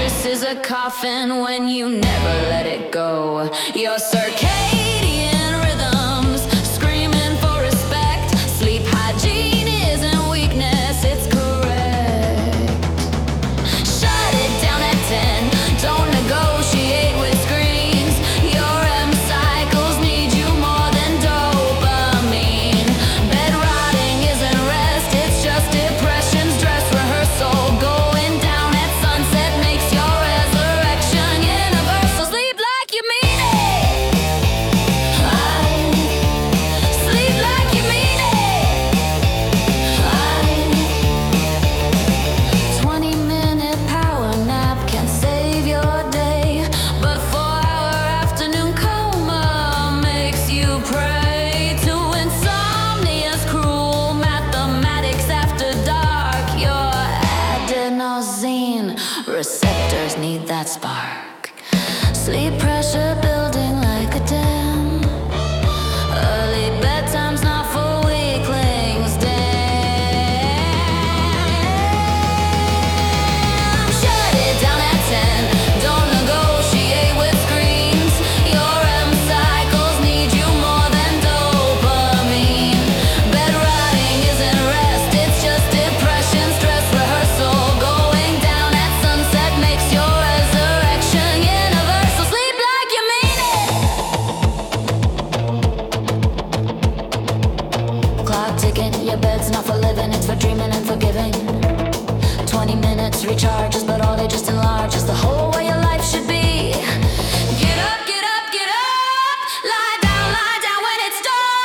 This is a coffin when you never let it go. Your circadian rhythms screaming for respect. Sleep hygiene isn't weakness, it's correct. Shut it down at 10. Don't negotiate with screens. Your REM cycles need you more than dopamine. Bed rotting isn't rest, it's just depression's dress rehearsal. Going down at sunset makes your resurrection universal. Sleep like you mean it. Sleep like you mean it. 20-minute power nap can save your day, but 4-hour afternoon coma makes you prey to insomnia's cruel mathematics after dark. Your adenosine receptors need that spark. Sleep pressure building like a dam. Early bedtime's not for weaklings. Damn. Shut it down at 10. Don't negotiate with screens. Your REM cycles need you more than dopamine. Bed rotting isn't rest, it's just depression, stress rehearsal. Going down at sunset makes your resurrection universal. Sleep like you mean it. Clock ticking, your bed's not for living, it's for dreaming and forgiving. 20 minutes recharges, but all they just enlarges the whole way your life should be. Get up, get up, get up. Lie down when it's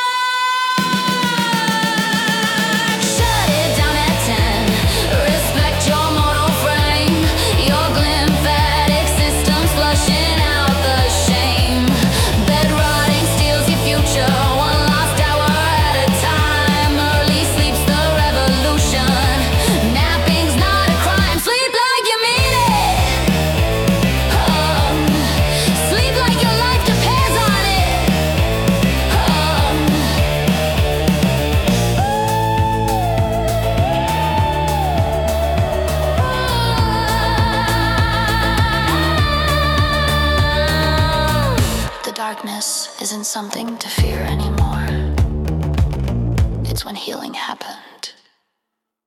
dark. Shut it down at 10. Respect your mortal frame. Your glymphatic system's flushing out the shame. Bed rotting steals your future, one lost hour at a time. Early sleep's the revolution. Napping's not a crime. Sleep like you mean it. Sleep like your life depends on it. The darkness isn't something to fear anymore. It's when healing happens.